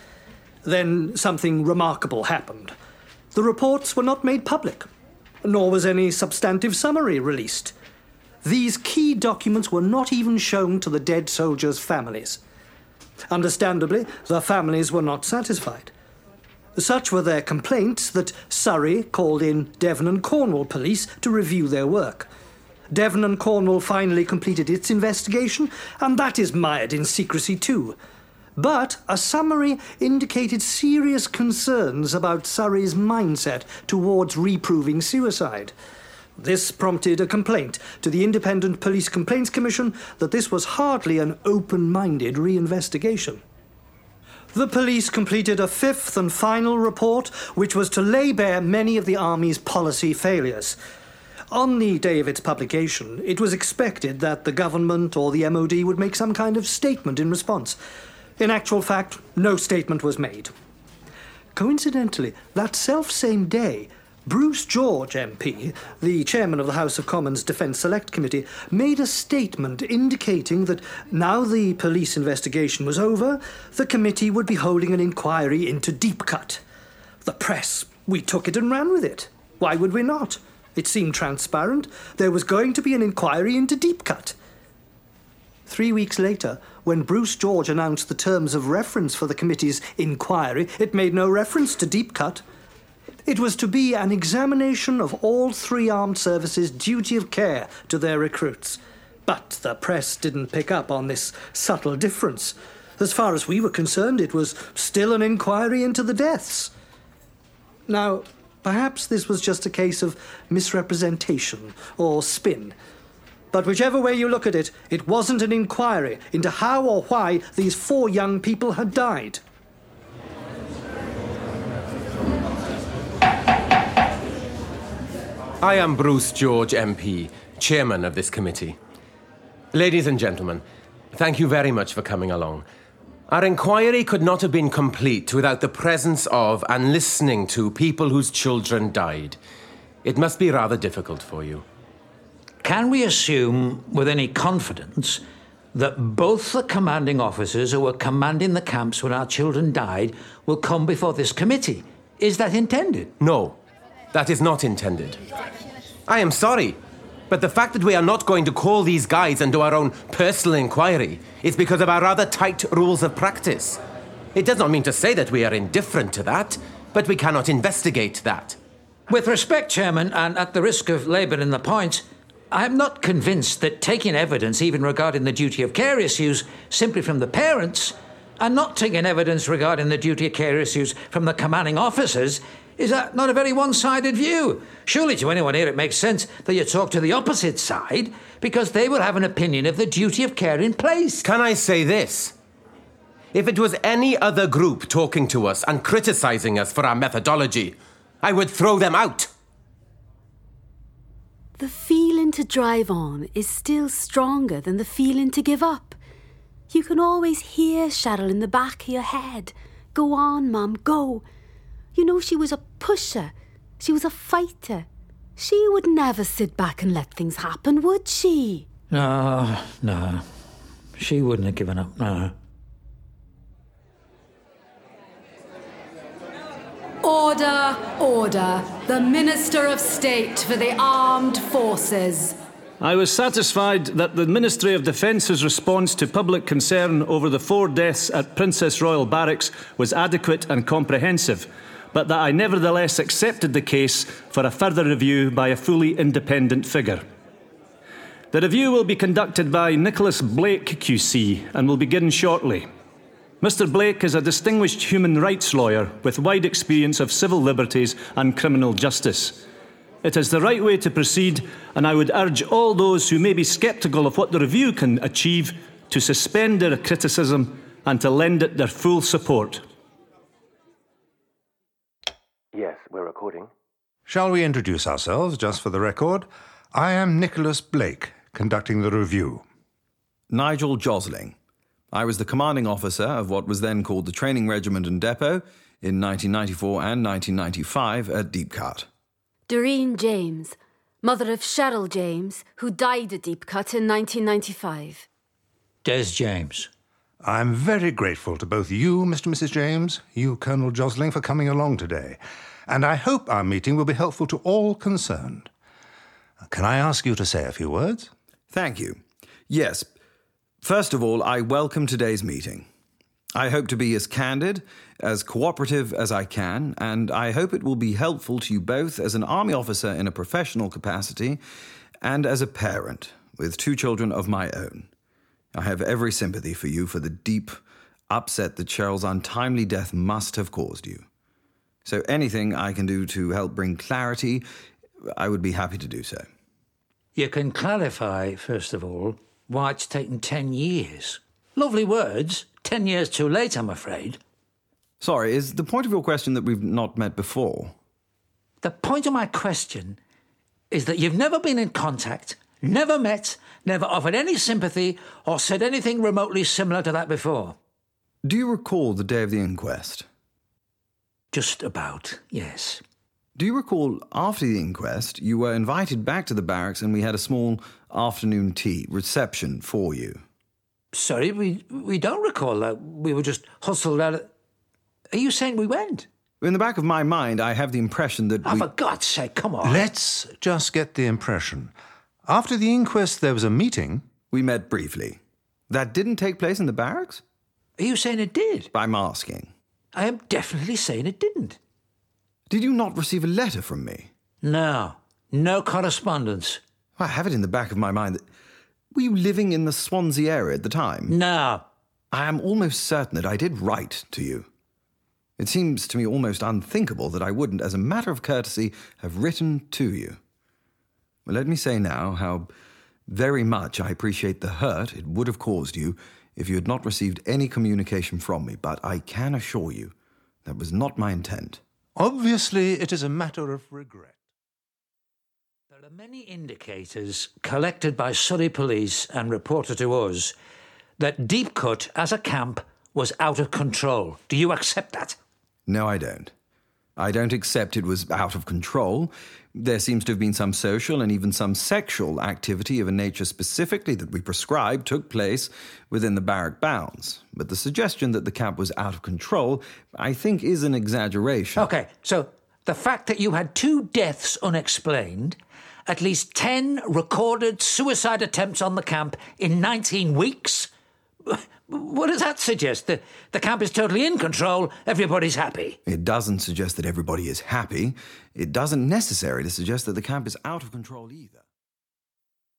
Then something remarkable happened. The reports were not made public, nor was any substantive summary released. These key documents were not even shown to the dead soldiers' families. Understandably, the families were not satisfied. Such were their complaints that Surrey called in Devon and Cornwall police to review their work. Devon and Cornwall finally completed its investigation, and that is mired in secrecy too. But a summary indicated serious concerns about Surrey's mindset towards reproving suicide. This prompted a complaint to the Independent Police Complaints Commission that this was hardly an open-minded reinvestigation. The police completed a fifth and final report, which was to lay bare many of the Army's policy failures. On the day of its publication, it was expected that the government or the M O D would make some kind of statement in response. In actual fact, no statement was made. Coincidentally, that self-same day, Bruce George M P, the chairman of the House of Commons Defence Select Committee, made a statement indicating that now the police investigation was over, the committee would be holding an inquiry into Deep Cut. The press, we took it and ran with it. Why would we not? It seemed transparent. There was going to be an inquiry into Deep Cut. Three weeks later, when Bruce George announced the terms of reference for the committee's inquiry, it made no reference to Deep Cut. It was to be an examination of all three armed services' duty of care to their recruits. But the press didn't pick up on this subtle difference. As far as we were concerned, it was still an inquiry into the deaths. Now, perhaps this was just a case of misrepresentation or spin. But whichever way you look at it, it wasn't an inquiry into how or why these four young people had died. I am Bruce George M P, chairman of this committee. Ladies and gentlemen, thank you very much for coming along. Our inquiry could not have been complete without the presence of and listening to people whose children died. It must be rather difficult for you. Can we assume with any confidence that both the commanding officers who were commanding the camps when our children died will come before this committee? Is that intended? No, that is not intended. I am sorry, but the fact that we are not going to call these guys and do our own personal inquiry is because of our rather tight rules of practice. It does not mean to say that we are indifferent to that, but we cannot investigate that. With respect, Chairman, and at the risk of labouring the point, I'm not convinced that taking evidence even regarding the duty of care issues simply from the parents and not taking evidence regarding the duty of care issues from the commanding officers is a, not a very one-sided view. Surely to anyone here it makes sense that you talk to the opposite side because they will have an opinion of the duty of care in place. Can I say this? If it was any other group talking to us and criticising us for our methodology, I would throw them out. The feeling to drive on is still stronger than the feeling to give up. You can always hear Cheryl in the back of your head. Go on, Mum, go. You know, she was a pusher. She was a fighter. She would never sit back and let things happen, would she? No, no. She wouldn't have given up, no. Order, order. The Minister of State for the Armed Forces. I was satisfied that the Ministry of Defence's response to public concern over the four deaths at Princess Royal Barracks was adequate and comprehensive, but that I nevertheless accepted the case for a further review by a fully independent figure. The review will be conducted by Nicholas Blake Q C and will begin shortly. Mister Blake is a distinguished human rights lawyer with wide experience of civil liberties and criminal justice. It is the right way to proceed, and I would urge all those who may be sceptical of what the review can achieve to suspend their criticism and to lend it their full support. Yes, we're recording. Shall we introduce ourselves, just for the record? I am Nicholas Blake, conducting the review. Nigel Josling. I was the commanding officer of what was then called the Training Regiment and Depot in nineteen ninety-four and nineteen ninety-five at Deep Cut. Doreen James, mother of Cheryl James, who died at Deep Cut in nineteen ninety-five. Des James. I'm very grateful to both you, Mister and Missus James, you, Colonel Josling, for coming along today, and I hope our meeting will be helpful to all concerned. Can I ask you to say a few words? Thank you. Yes. First of all, I welcome today's meeting. I hope to be as candid, as cooperative as I can, and I hope it will be helpful to you both as an Army officer in a professional capacity and as a parent with two children of my own. I have every sympathy for you for the deep upset that Cheryl's untimely death must have caused you. So anything I can do to help bring clarity, I would be happy to do so. You can clarify, first of all, why it's taken ten years. Lovely words. Ten years too late, I'm afraid. Sorry, is the point of your question that we've not met before? The point of my question is that you've never been in contact, never met, never offered any sympathy or said anything remotely similar to that before. Do you recall the day of the inquest? Just about, yes. Do you recall after the inquest you were invited back to the barracks and we had a small afternoon tea reception for you? Sorry, we we don't recall that. We were just hustled out of... Are you saying we went? In the back of my mind, I have the impression that oh, we... for God's sake, come on. Let's just get the impression. After the inquest, there was a meeting. We met briefly. That didn't take place in the barracks? Are you saying it did? I'm asking. I am definitely saying it didn't. Did you not receive a letter from me? No. No correspondence. I have it in the back of my mind that... Were you living in the Swansea area at the time? No. I am almost certain that I did write to you. It seems to me almost unthinkable that I wouldn't, as a matter of courtesy, have written to you. Well, let me say now how very much I appreciate the hurt it would have caused you if you had not received any communication from me, but I can assure you that was not my intent. Obviously, it is a matter of regret. There are many indicators collected by Surrey Police and reported to us that Deep Cut as a camp was out of control. Do you accept that? No, I don't. I don't accept it was out of control. There seems to have been some social and even some sexual activity of a nature specifically that we prescribe took place within the barrack bounds. But the suggestion that the camp was out of control, I think, is an exaggeration. OK, so the fact that you had two deaths unexplained, at least ten recorded suicide attempts on the camp in nineteen weeks? What does that suggest? The, the camp is totally in control, everybody's happy? It doesn't suggest that everybody is happy. It doesn't necessarily suggest that the camp is out of control either.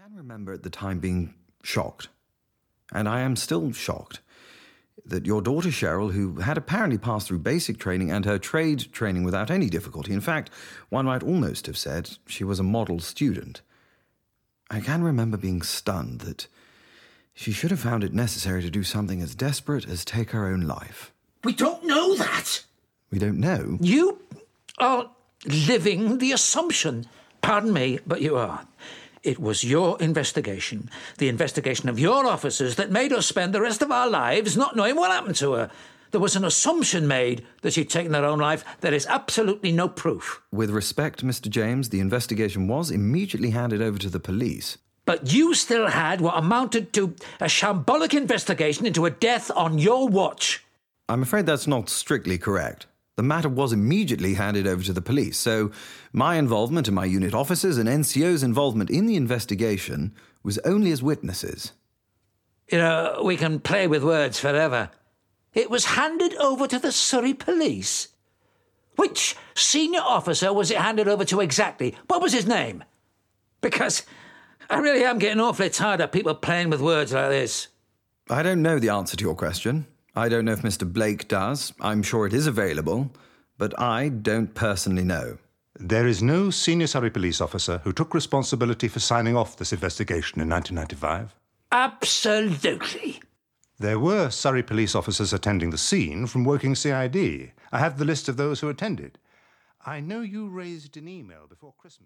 can remember at the time being shocked, and I am still shocked, that your daughter Cheryl, who had apparently passed through basic training and her trade training without any difficulty, in fact, one might almost have said she was a model student. I can remember being stunned that she should have found it necessary to do something as desperate as take her own life. We don't know that. We don't know? You are living the assumption. Pardon me, but you are. It was your investigation, the investigation of your officers, that made us spend the rest of our lives not knowing what happened to her. There was an assumption made that she'd taken her own life. There is absolutely no proof. With respect, Mister James, the investigation was immediately handed over to the police. But you still had what amounted to a shambolic investigation into a death on your watch. I'm afraid that's not strictly correct. The matter was immediately handed over to the police, so my involvement and my unit officers and N C O's involvement in the investigation was only as witnesses. You know, we can play with words forever. It was handed over to the Surrey police. Which senior officer was it handed over to exactly? What was his name? Because I really am getting awfully tired of people playing with words like this. I don't know the answer to your question. I don't know if Mister Blake does. I'm sure it is available, but I don't personally know. There is no senior Surrey police officer who took responsibility for signing off this investigation in nineteen ninety-five. Absolutely. There were Surrey police officers attending the scene from Woking C I D. I have the list of those who attended. I know you raised an email before Christmas.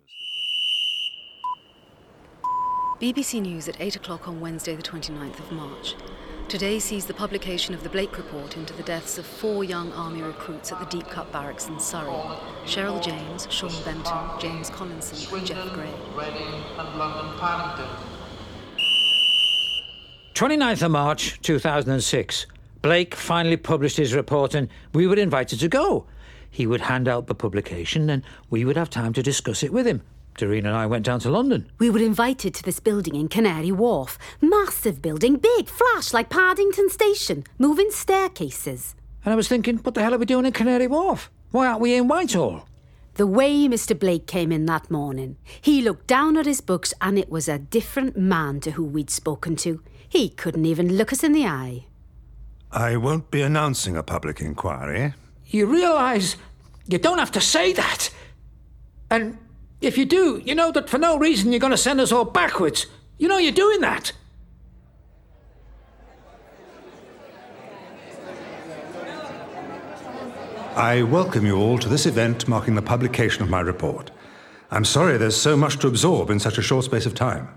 B B C News at eight o'clock on Wednesday the twenty-ninth of March. Today sees the publication of the Blake Report into the deaths of four young Army recruits at the Deep Cut Barracks in Surrey. Cheryl James, Sean Benton, James Collinson and Jeff Gray. twenty-ninth of March two thousand six. Blake finally published his report and we were invited to go. He would hand out the publication and we would have time to discuss it with him. Doreen and I went down to London. We were invited to this building in Canary Wharf. Massive building, big, flash, like Paddington Station. Moving staircases. And I was thinking, what the hell are we doing in Canary Wharf? Why aren't we in Whitehall? The way Mister Blake came in that morning, he looked down at his books and it was a different man to who we'd spoken to. He couldn't even look us in the eye. I won't be announcing a public inquiry. You realise you don't have to say that. And if you do, you know that for no reason you're going to send us all backwards. You know you're doing that. I welcome you all to this event marking the publication of my report. I'm sorry there's so much to absorb in such a short space of time.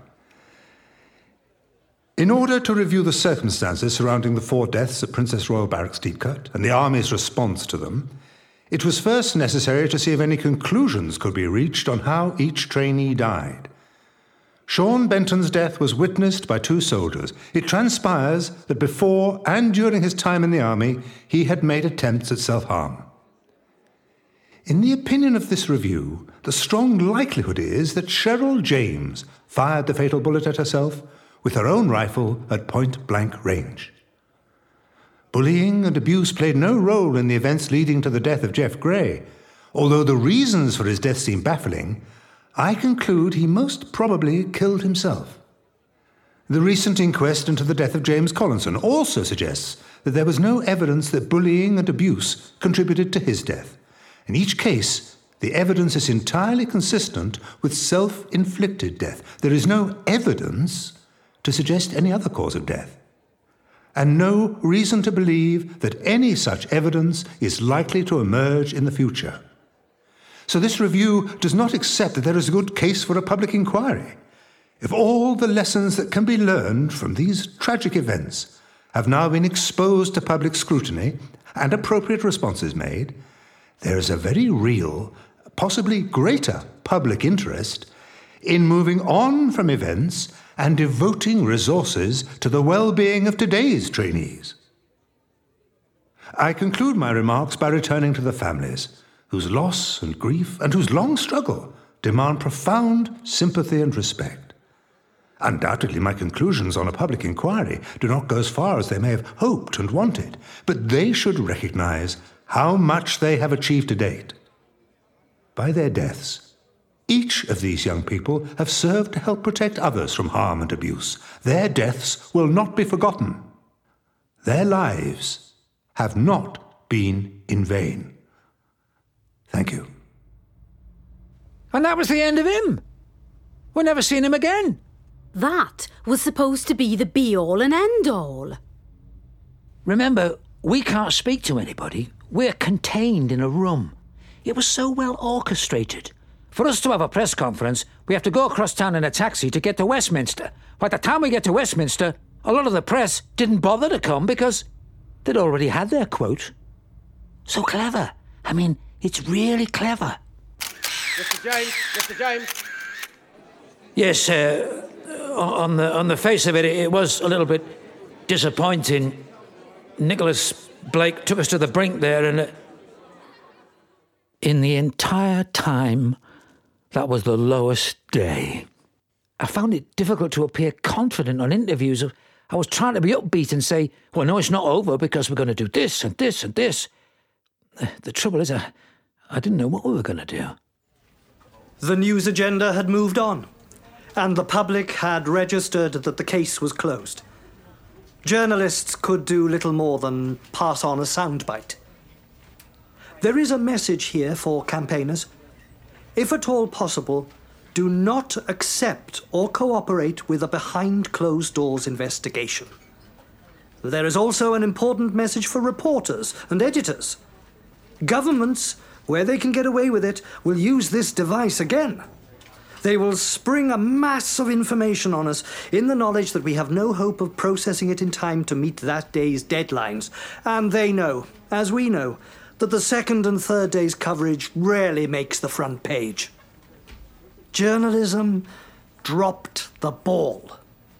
In order to review the circumstances surrounding the four deaths at Princess Royal Barracks Deep Cut and the Army's response to them, it was first necessary to see if any conclusions could be reached on how each trainee died. Sean Benton's death was witnessed by two soldiers. It transpires that before and during his time in the Army, he had made attempts at self-harm. In the opinion of this review, the strong likelihood is that Cheryl James fired the fatal bullet at herself with her own rifle at point-blank range. Bullying and abuse played no role in the events leading to the death of Jeff Gray. Although the reasons for his death seem baffling, I conclude he most probably killed himself. The recent inquest into the death of James Collinson also suggests that there was no evidence that bullying and abuse contributed to his death. In each case, the evidence is entirely consistent with self-inflicted death. There is no evidence to suggest any other cause of death, and no reason to believe that any such evidence is likely to emerge in the future. So this review does not accept that there is a good case for a public inquiry. If all the lessons that can be learned from these tragic events have now been exposed to public scrutiny and appropriate responses made, there is a very real, possibly greater public interest in moving on from events and devoting resources to the well-being of today's trainees. I conclude my remarks by returning to the families, whose loss and grief and whose long struggle demand profound sympathy and respect. Undoubtedly, my conclusions on a public inquiry do not go as far as they may have hoped and wanted, but they should recognize how much they have achieved to date. By their deaths, Each of these young people have served to help protect others from harm and abuse. Their deaths will not be forgotten. Their lives have not been in vain. Thank you. And that was the end of him. We never seen him again. That was supposed to be the be-all and end-all. Remember, we can't speak to anybody. We're contained in a room. It was so well orchestrated. For us to have a press conference, we have to go across town in a taxi to get to Westminster. By the time we get to Westminster, a lot of the press didn't bother to come because they'd already had their quote. So clever. I mean, it's really clever. Mister James, Mister James. Yes, uh, on the on the face of it, it was a little bit disappointing. Nicholas Blake took us to the brink there, and uh, in the entire time, that was the lowest day. I found it difficult to appear confident on interviews. I was trying to be upbeat and say, well, no, it's not over because we're going to do this and this and this. The trouble is, I, I didn't know what we were going to do. The news agenda had moved on, and the public had registered that the case was closed. Journalists could do little more than pass on a soundbite. There is a message here for campaigners. If at all possible, do not accept or cooperate with a behind-closed-doors investigation. There is also an important message for reporters and editors. Governments, where they can get away with it, will use this device again. They will spring a mass of information on us in the knowledge that we have no hope of processing it in time to meet that day's deadlines. And they know, as we know, that the second and third day's coverage rarely makes the front page. Journalism dropped the ball.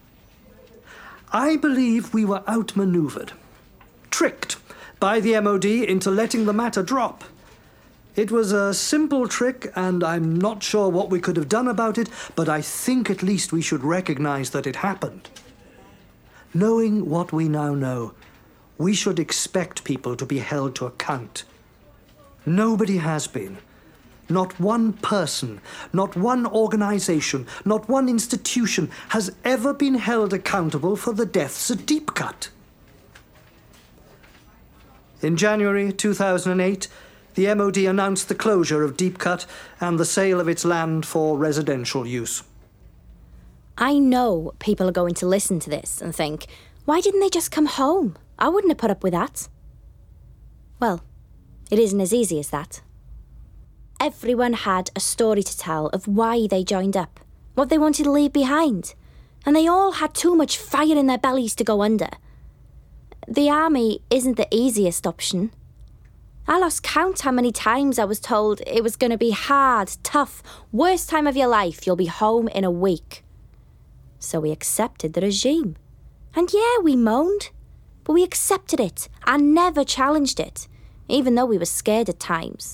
I believe we were outmaneuvered, tricked by the M O D into letting the matter drop. It was a simple trick, and I'm not sure what we could have done about it, but I think at least we should recognize that it happened. Knowing what we now know, we should expect people to be held to account. Nobody has been. Not one person, not one organization, not one institution has ever been held accountable for the deaths at Deepcut. In January two thousand eight, the M O D announced the closure of Deepcut and the sale of its land for residential use. I know people are going to listen to this and think, why didn't they just come home? I wouldn't have put up with that. Well, it isn't as easy as that. Everyone had a story to tell of why they joined up, what they wanted to leave behind, and they all had too much fire in their bellies to go under. The army isn't the easiest option. I lost count how many times I was told it was going to be hard, tough, worst time of your life, you'll be home in a week. So we accepted the regime. And yeah, we moaned, but we accepted it and never challenged it, even though we were scared at times.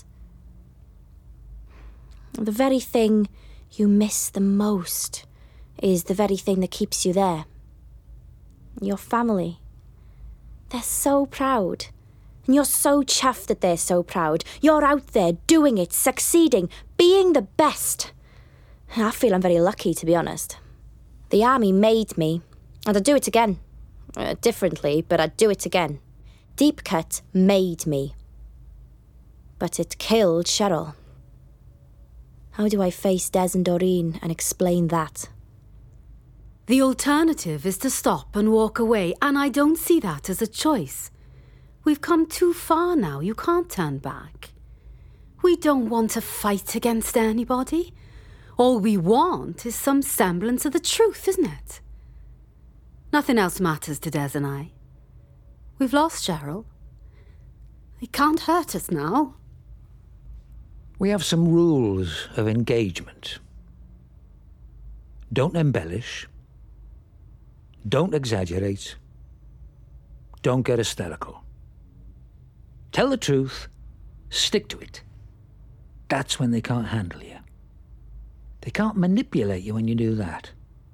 The very thing you miss the most is the very thing that keeps you there. Your family. They're so proud. And you're so chuffed that they're so proud. You're out there doing it, succeeding, being the best. I feel I'm very lucky, to be honest. The army made me, and I'd do it again. Uh, differently, but I'd do it again. Deepcut made me. But it killed Cheryl. How do I face Des and Doreen and explain that? The alternative is to stop and walk away, and I don't see that as a choice. We've come too far now. You can't turn back. We don't want to fight against anybody. All we want is some semblance of the truth, isn't it? Nothing else matters to Des and I. We've lost Cheryl. It can't hurt us now. We have some rules of engagement. Don't embellish. Don't exaggerate. Don't get hysterical. Tell the truth. Stick to it. That's when they can't handle you. They can't manipulate you when you do that.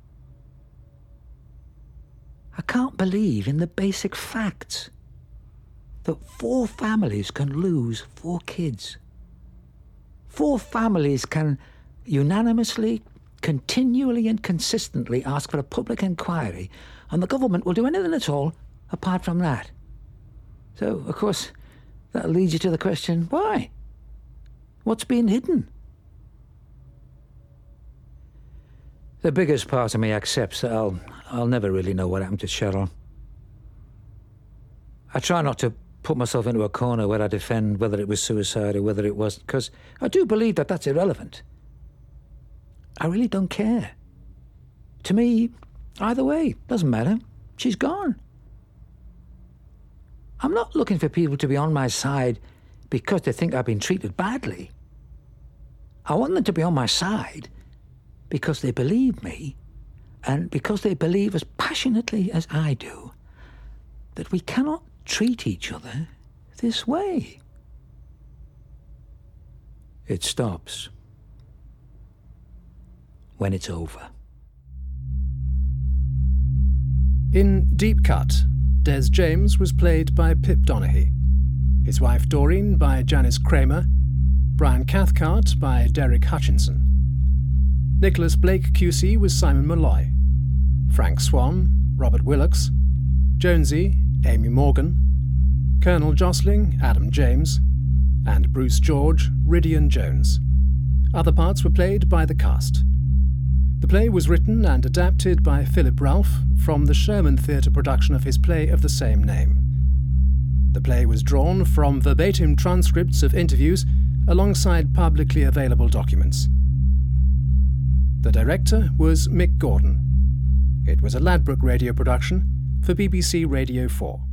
I can't believe in the basic facts that four families can lose four kids. Four families can unanimously, continually and consistently ask for a public inquiry, and the government will do anything at all apart from that. So, of course, that leads you to the question, why? What's being hidden? The biggest part of me accepts that I'll, I'll never really know what happened to Cheryl. I try not to put myself into a corner where I defend whether it was suicide or whether it wasn't, because I do believe that that's irrelevant. I really don't care. To me, either way, doesn't matter. She's gone. I'm not looking for people to be on my side because they think I've been treated badly. I want them to be on my side because they believe me, and because they believe as passionately as I do that we cannot treat each other this way. It stops when it's over. In Deep Cut, Des James was played by Pip Donaghy, his wife Doreen by Janice Kramer, Brian Cathcart by Derek Hutchinson. Nicholas Blake Q C was Simon Malloy, Frank Swan, Robert Willocks, Jonesy, Amy Morgan, Colonel Jostling, Adam James, and Bruce George, Ridian Jones. Other parts were played by the cast. The play was written and adapted by Philip Ralph from the Sherman Theatre production of his play of the same name. The play was drawn from verbatim transcripts of interviews alongside publicly available documents. The director was Mick Gordon. It was a Ladbroke Radio production for B B C Radio four.